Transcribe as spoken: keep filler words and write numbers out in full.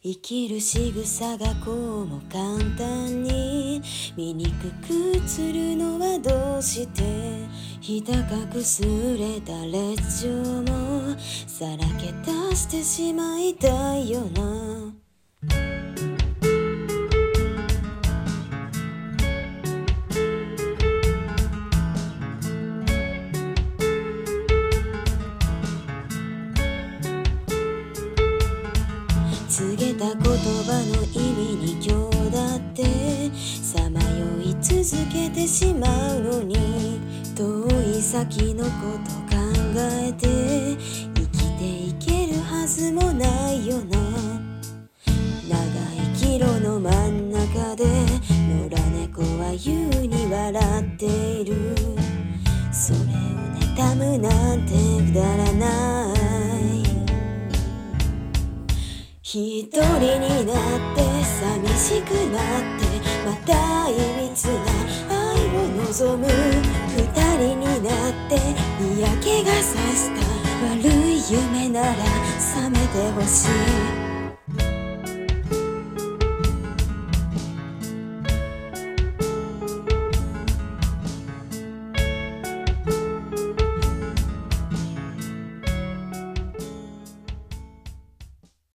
生きる仕草がこうも簡単に醜く映るのはどうして、ひた隠すれた劣情もさらけ出してしまいたいよな。告げた言葉の意味に今日だってさまよい続けてしまうのに、遠い先のこと考えて生きていけるはずもないよな。長い岐路の真ん中で野良猫は優に笑っている。それを妬むなんてくだらない。一人になって寂しくなってまたいびつな愛を望む。二人になって嫌気がさした悪い夢なら覚めてほしい。